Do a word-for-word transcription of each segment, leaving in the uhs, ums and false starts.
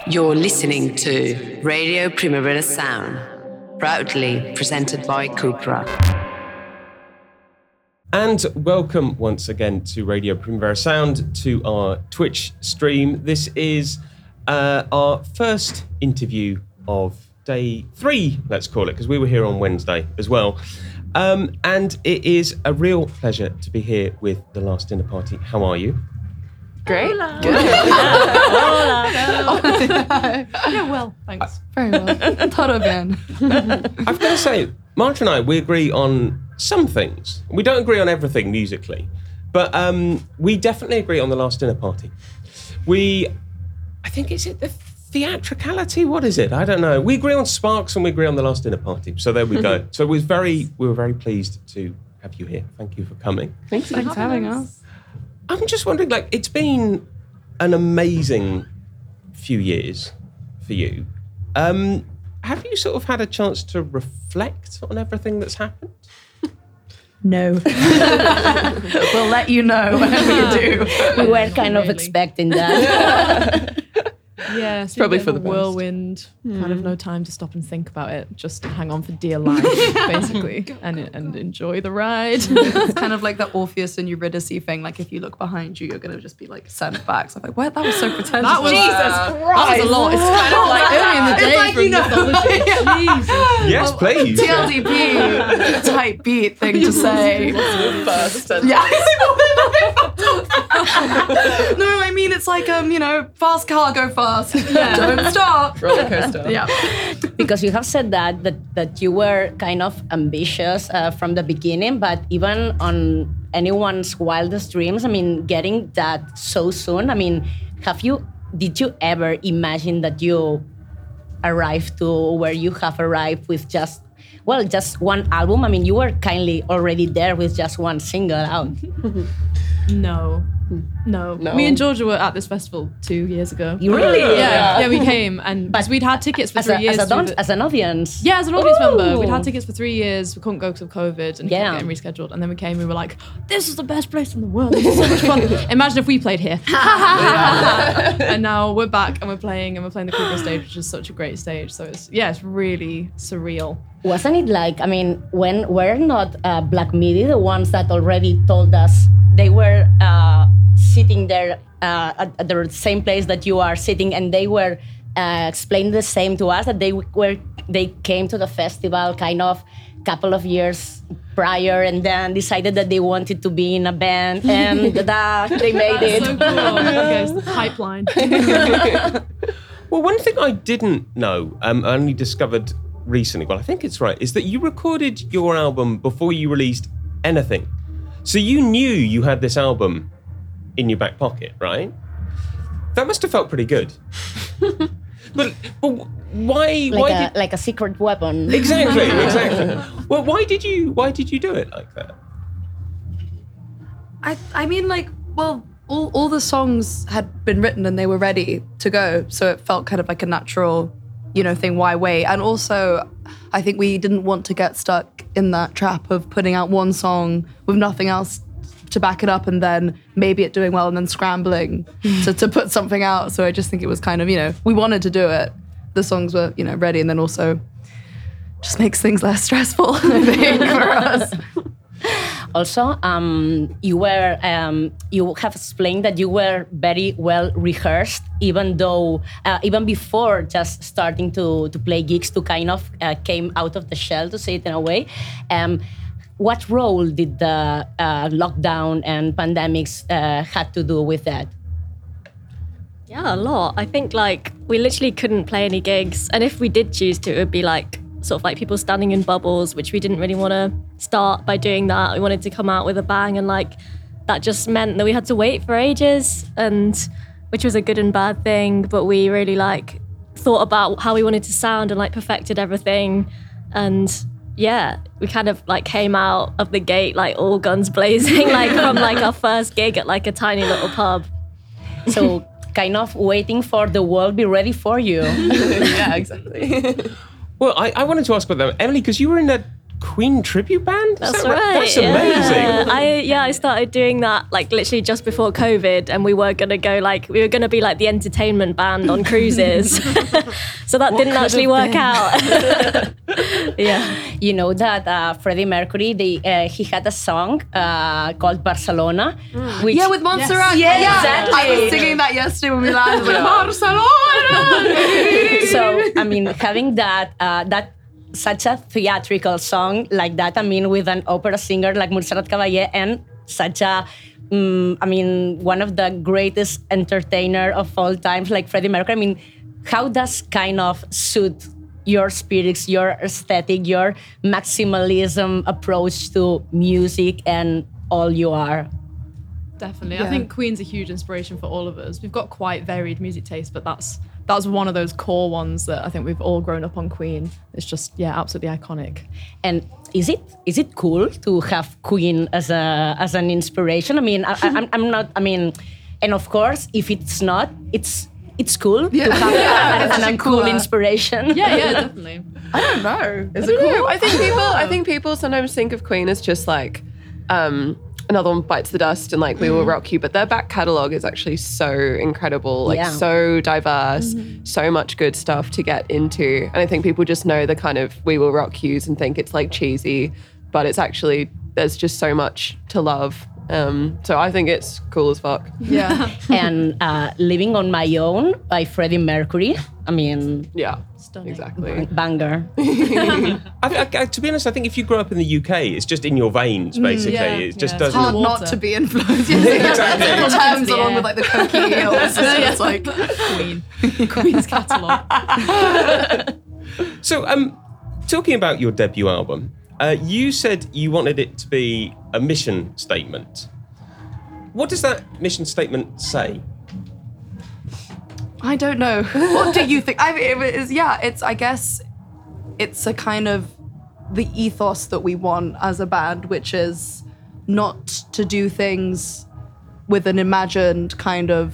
You're listening to Radio Primavera Sound, proudly presented by Cupra. And welcome once again to Radio Primavera Sound, to our Twitch stream. This is uh, our first interview of day three, let's call it, because we were here on Wednesday as well. Um, and it is a real pleasure to be here with The Last Dinner Party. How are you? Great. Hola. Good. Hola. Yeah, well, thanks. Very well. Todo bien. I've got to say, Marta and I, we agree on some things. We don't agree on everything musically, but um, we definitely agree on The Last Dinner Party. We, I think, is it the theatricality? What is it? I don't know. We agree on Sparks and we agree on The Last Dinner Party. So there we go. So it was very, we were very pleased to have you here. Thank you for coming. Thanks, Thanks for having us. I'm just wondering, like, it's been an amazing few years for you. Um, have you sort of had a chance to reflect on everything that's happened? No. We'll let you know when we do. We were kind of expecting that. Yeah, it's probably for the whirlwind. Mm. Kind of no time to stop and think about it. Just hang on for dear life, basically, and and enjoy the ride. It's kind of like the Orpheus and Eurydice thing. Like if you look behind you, you're going to just be like sent back. So I'm like, what? That was so pretentious. That was, Jesus uh, Christ. That was a lot. It's kind of like early in the day like, from you know, mythology. Jesus. Yes, please. T L D P type beat thing to say. First. Yeah. No, I mean it's like um, you know, fast car, go fast. Yeah. Don't stop. Roller coaster. Yeah. Because you have said that that, that you were kind of ambitious uh, from the beginning, but even on anyone's wildest dreams, I mean, getting that so soon, I mean, have you, did you ever imagine that you arrived to where you have arrived with just, well, just one album? I mean, you were kindly already there with just one single out. No. No. No. Me and Georgia were at this festival two years ago. You really? Yeah, Yeah. yeah, we came and because we'd had tickets for As, three a, years. as, a through don- the- as an audience? Yeah, as an audience Ooh. member. We'd had tickets for three years. We couldn't go because of COVID and it Yeah. kept getting rescheduled. And then we came and we were like, this is the best place in the world. This is so much fun. Imagine if we played here. And now we're back and we're playing and we're playing the Cupra stage, which is such a great stage. So it's, yeah, it's really surreal. Wasn't it like, I mean, when were not uh, Black Midi the ones that already told us they were uh, sitting there uh, at, at the same place that you are sitting, and they were uh, explaining the same to us, that they were they came to the festival kind of couple of years prior and then decided that they wanted to be in a band and da, they made That's it. so cool. Okay, it's the pipeline. Well, one thing I didn't know, um, I only discovered recently, well, I think it's right, is that you recorded your album before you released anything. So you knew you had this album in your back pocket, right? That must have felt pretty good. but, but why? Like why a, did, like a secret weapon. exactly, exactly. Well, why did you? Why did you do it like that? I I mean like well all all the songs had been written and they were ready to go, so it felt kind of like a natural, you know, thing. Why wait? And also, I think we didn't want to get stuck in that trap of putting out one song with nothing else to back it up and then maybe it doing well and then scrambling to, to put something out. So I just think it was kind of, you know, we wanted to do it. The songs were, you know, ready, and then also just makes things less stressful, I think, for us. Also, um, you were um, you have explained that you were very well rehearsed, even though uh, even before just starting to to play gigs, to kind of uh, came out of the shell, to say it in a way. Um, what role did the uh, lockdown and pandemics uh, had to do with that? Yeah, a lot. I think like we literally couldn't play any gigs, and if we did choose to, it would be like sort of like people standing in bubbles, which we didn't really want to start by doing that. We wanted to come out with a bang, and like that just meant that we had to wait for ages, and which was a good and bad thing. But we really like thought about how we wanted to sound and like perfected everything, and yeah, we kind of like came out of the gate like all guns blazing, like from like our first gig at like a tiny little pub. So kind of waiting for the world be ready for you. Yeah, exactly. Well, I, I wanted to ask about that, Emily, because you were in a Queen tribute band? Is That's that right. That's amazing. Yeah. I yeah, I started doing that like literally just before COVID, and we were gonna go like we were gonna be like the entertainment band on cruises. So that didn't actually work out. Yeah. You know that uh, Freddie Mercury, they, uh, he had a song uh, called Barcelona. Which, Yeah, with Montserrat. Yes. Yeah, Yeah, exactly. I was singing that yesterday when we landed. Like, Barcelona. So, I mean, having that, uh, that such a theatrical song like that, I mean, with an opera singer like Montserrat Caballé and such a, um, I mean, one of the greatest entertainer of all times, like Freddie Mercury. I mean, how does kind of suit your spirits, your aesthetic, your maximalism approach to music and all you are? Definitely. Yeah. I think Queen's a huge inspiration for all of us. We've got quite varied music tastes, but that's that's one of those core ones that I think we've all grown up on Queen. It's just, yeah, absolutely iconic. And is it is it cool to have Queen as a as an inspiration? I mean, I, I, I'm I'm not. I mean, and of course, if it's not, it's it's cool Yeah. to have Yeah, an, it's an actually uncool cooler. inspiration. Yeah, yeah, definitely. I don't know. Is I it don't know. cool? I think people. I think people sometimes think of Queen as just like um, another one bites the dust and like We Will Rock You, but their back catalogue is actually so incredible, like Yeah. so diverse, so much good stuff to get into. And I think people just know the kind of We Will Rock Yous and think it's like cheesy, but it's actually there's just so much to love. Um, so I think it's cool as fuck. Yeah. And uh, Living on My Own by Freddie Mercury. I mean, Yeah, Stunning. exactly. banger. I, I, I, to be honest, I think if you grow up in the U K, it's just in your veins, basically. yeah, it just yeah. doesn't. Hard Water. not to be influenced. Yeah, Exactly. Thames Yeah. along with like the Cokie Eels. So it's like, Queen. Queen's catalogue. So, um, talking about your debut album, uh, you said you wanted it to be a mission statement. What does that mission statement say? I don't know. What do you think? I mean, it is, yeah, it's, I guess, it's a kind of the ethos that we want as a band, which is not to do things with an imagined kind of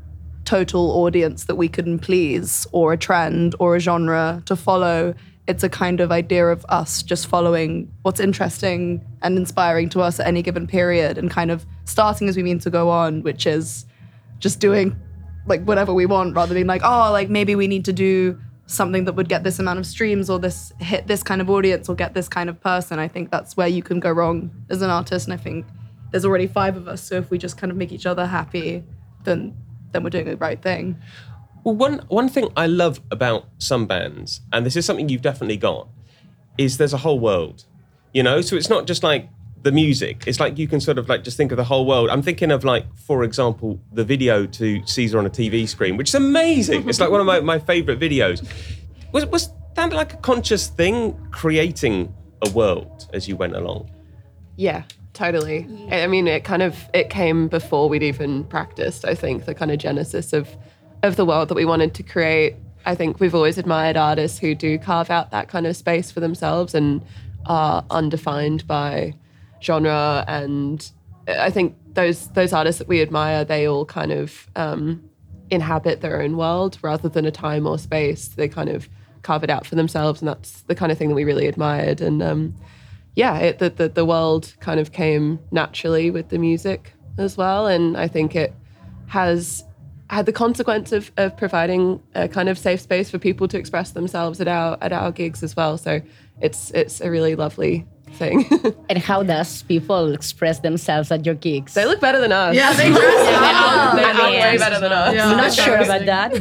total audience that we couldn't please, or a trend or a genre to follow. It's a kind of idea of us just following what's interesting and inspiring to us at any given period and kind of starting as we mean to go on, which is just doing like whatever we want rather than like, oh, like maybe we need to do something that would get this amount of streams or this hit this kind of audience or get this kind of person. I think that's where you can go wrong as an artist. And I think there's already five of us. So if we just kind of make each other happy, then then we're doing the right thing. Well, one one thing I love about some bands, and this is something you've definitely got, is there's a whole world. You know, so it's not just like the music. It's like you can sort of like just think of the whole world. I'm thinking of like, for example, the video to Caesar on a T V screen, which is amazing. It's like one of my, my favorite videos. Was was that like a conscious thing, creating a world as you went along? Yeah, totally. I I mean, it kind of it came before we'd even practiced. I think the kind of genesis of of the world that we wanted to create. I think we've always admired artists who do carve out that kind of space for themselves and are undefined by genre. And I think those those artists that we admire, they all kind of um, inhabit their own world rather than a time or space. They kind of carve it out for themselves, and that's the kind of thing that we really admired. And um, yeah, it, the, the the world kind of came naturally with the music as well, and I think it has had the consequence of, of providing a kind of safe space for people to express themselves at our at our gigs as well. So it's it's a really lovely thing. And how does people express themselves at your gigs? They look better than us. Yeah, they dress up. They I look mean, way better than us. Yeah. I'm not sure about that,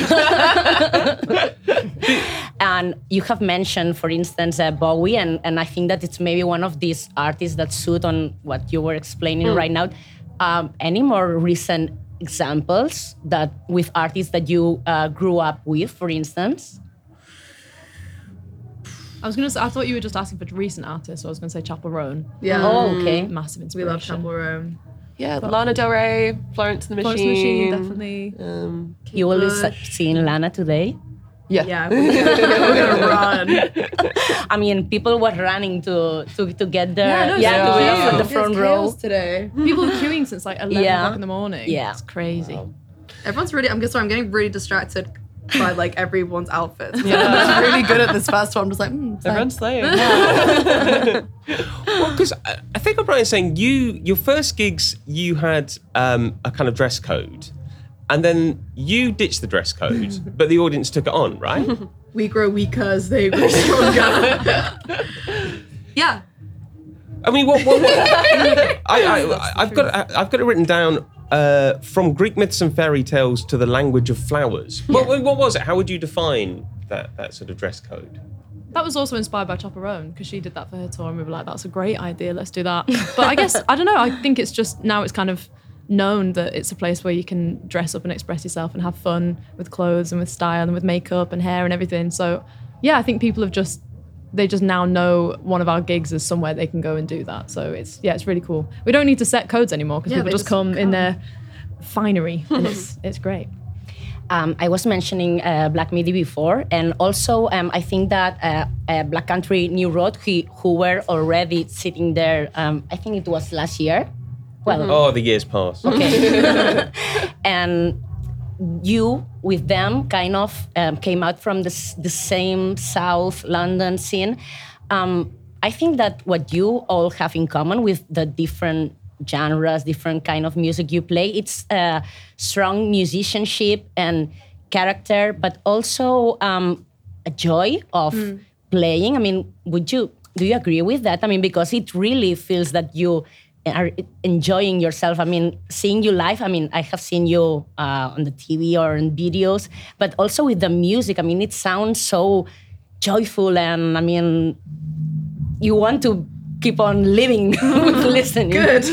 but and you have mentioned, for instance, uh, Bowie, and, and I think that it's maybe one of these artists that suit on what you were explaining Mm. right now. Um, any more recent examples that with artists that you uh, grew up with, for instance? I was gonna say, I thought you were just asking for recent artists, so I was gonna say Chapel Roan. Yeah. Oh, okay. Massive We inspiration. love Chapel Roan. Yeah, Lana Del Rey, Florence and the Florence Machine. Machine, definitely. Um, You will be Bush. seeing Lana today. yeah. Yeah, we're gonna, we're gonna run. I mean, people were running to to, to get there. Yeah, no, yeah, it's to be cute. up on the front row. today. People are queuing since like eleven Yeah. o'clock in the morning. Yeah. It's crazy. Everyone's really, I'm sorry, I'm getting really distracted by like everyone's outfits. So I was really good at this first one. I'm just like, mm, it's Everyone's like- slaying. Well, because I I think I'm right in saying you, your first gigs, you had um, a kind of dress code, and then you ditched the dress code, but the audience took it on, right? we grow weaker as they grow stronger. yeah. I mean, what? what, what I, I, I've got, I've got it written down. Uh, from Greek myths and fairy tales to the language of flowers. What, what was it? How would you define that that sort of dress code? That was also inspired by Topperone because she did that for her tour, and we were like, "That's a great idea. Let's do that." But I guess I don't know. I think it's just now it's kind of known that it's a place where you can dress up and express yourself and have fun with clothes and with style and with makeup and hair and everything. So yeah, I think people have just they just now know one of our gigs is somewhere they can go and do that. So it's yeah, it's really cool. We don't need to set codes anymore because Yeah, people they just just come, come. in their finery and it's it's great. Um, I was mentioning uh, Black Midi before, and also um, I think that uh, uh, Black Country New Road, who, who were already sitting there, um, I think it was last year. Well, Oh, the years pass. okay. And you with them kind of um, came out from the, s- the same South London scene. Um, I think that what you all have in common with the different genres, different kind of music you play, it's uh, strong musicianship and character, but also um, a joy of playing. I mean, would you, do you agree with that? I mean, because it really feels that you are enjoying yourself. I mean, seeing you live, I mean, I have seen you uh, on the T V or in videos, but also with the music, I mean, it sounds so joyful, and I mean, you want to keep on living with listening. Good.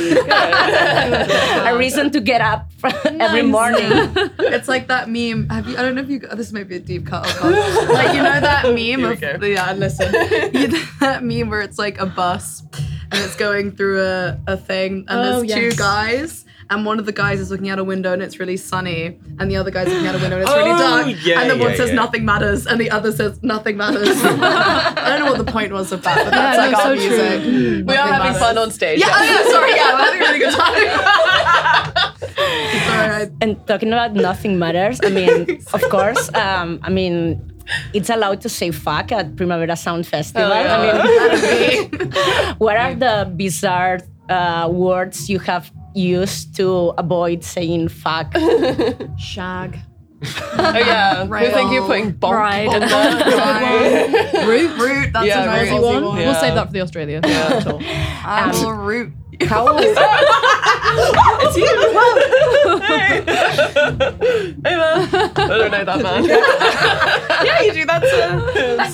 A reason to get up every morning. It's like that meme. Have you? I don't know if you. This might be a deep cut. Oh God. Like you know that meme of go. yeah. Listen, you know that meme where it's like a bus and it's going through a, a thing and Oh, there's two yes. guys and one of the guys is looking out a window and it's really sunny and the other guy's looking out a window and it's really Oh, dark yeah, and the one yeah, says yeah. nothing matters and the other says nothing matters. I don't know what the point was of that, but that's Yeah, like no, our so music. true. We are Nothing having matters. fun on stage. Yeah, oh yeah, sorry, yeah, we're having a really good time. Sorry, I- And talking about nothing matters, I mean, of course, um, I mean, it's allowed to say fuck at Primavera Sound Festival. I mean, what are the bizarre uh, words you have used to avoid saying fuck? Shag. Oh yeah. Right. We think you're putting bonk Bride. in there. Root, root, that's Yeah, a very root. Aussie One. one. We'll save that for the Australia tour. I will root. How, It's you. Hey. Hey man. I don't know that man. Yeah, you do that too. That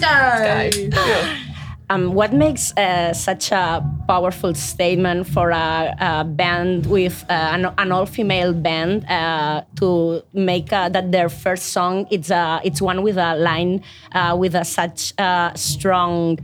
guy. um, what makes uh, such a powerful statement for a, a band with uh, an, an all-female band uh, to make uh, that their first song it's a it's one with a line uh, with a such uh, strong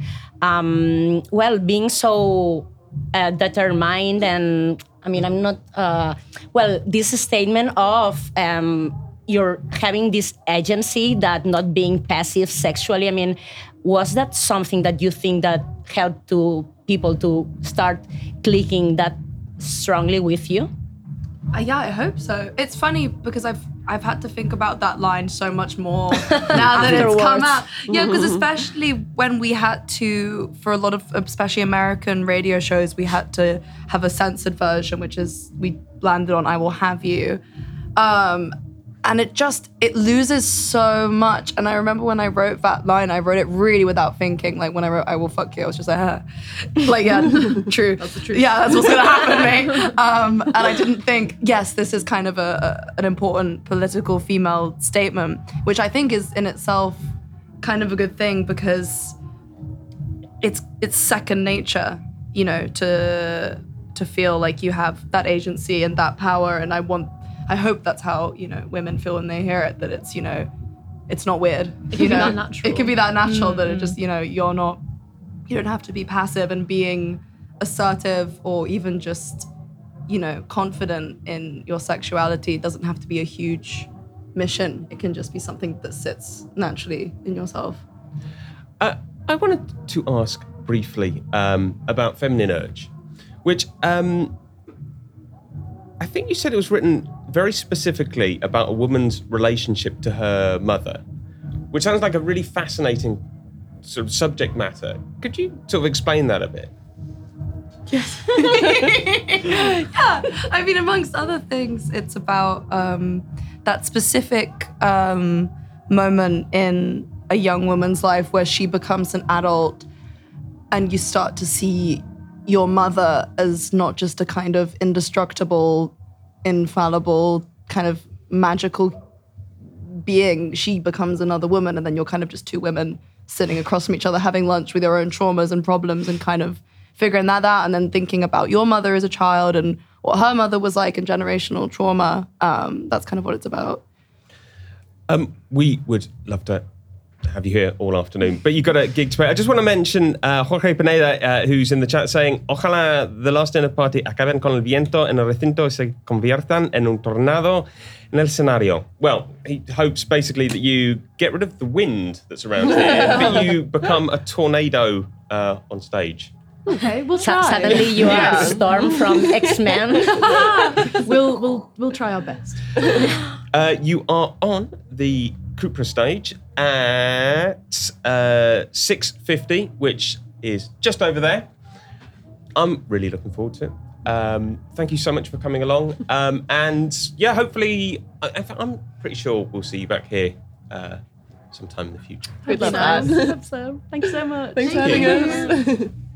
um, well being so uh, determined, and I mean I'm not uh, well this statement of um, you're having this agency that not being passive sexually. I mean, was that something that you think that helped to people to start clicking that strongly with you? Uh, yeah, I hope so. It's funny because I've I've had to think about that line so much more now that it's come Afterwards. out. Yeah, because especially when we had to, for a lot of especially American radio shows, we had to have a censored version, which is we landed on "I Will Have You," um, and it just it loses so much. And I remember when I wrote that line, I wrote it really without thinking. Like when I wrote "I Will Fuck You," I was just like, ah. like yeah, true. That's the truth. Yeah, that's what's gonna happen, mate. Um, and I didn't think, yes, this is kind of a, a an important political female statement, which I think is in itself kind of a good thing because it's it's second nature, you know, to to feel like you have that agency and that power. And I want, I hope that's how, you know, women feel when they hear it, that it's, you know, it's not weird. It you can be know? that natural. It can be that natural that it just, you know, you're not, you don't have to be passive, and being assertive or even just, you know, confident in your sexuality doesn't have to be a huge mission. It can just be something that sits naturally in yourself. Uh, I wanted to ask briefly um, about Feminine Urge, which um, I think you said it was written very specifically about a woman's relationship to her mother, which sounds like a really fascinating sort of subject matter. Could you sort of explain that a bit? Yes. Yeah, I mean, amongst other things, it's about um, that specific um, moment in a young woman's life where she becomes an adult and you start to see your mother as not just a kind of indestructible, infallible, kind of magical being. She becomes another woman, and then you're kind of just two women sitting across from each other, having lunch with your own traumas and problems and kind of figuring that out, and then thinking about your mother as a child and what her mother was like and generational trauma. Um, that's kind of what it's about. Um, we would love to have you here all afternoon, but you've got a gig to play. I just want to mention uh, Jorge Pineda, uh, who's in the chat saying, ojalá the last dinner party acaben con el viento en el recinto y se conviertan en un tornado en el escenario. Well, he hopes basically that you get rid of the wind that's around here, that you become a tornado uh, on stage. Okay, we'll Su- try. Suddenly you are Storm from X-Men. we'll we'll we'll try our best. Uh, you are on the Cupra stage at uh, six fifty, which is just over there. I'm really looking forward to it. Um, thank you so much for coming along. Um, and yeah, hopefully, I, in fact, I'm pretty sure we'll see you back here uh, sometime in the future. We'd love Nice. that. Hope so. Thank you so much. Thanks for having us.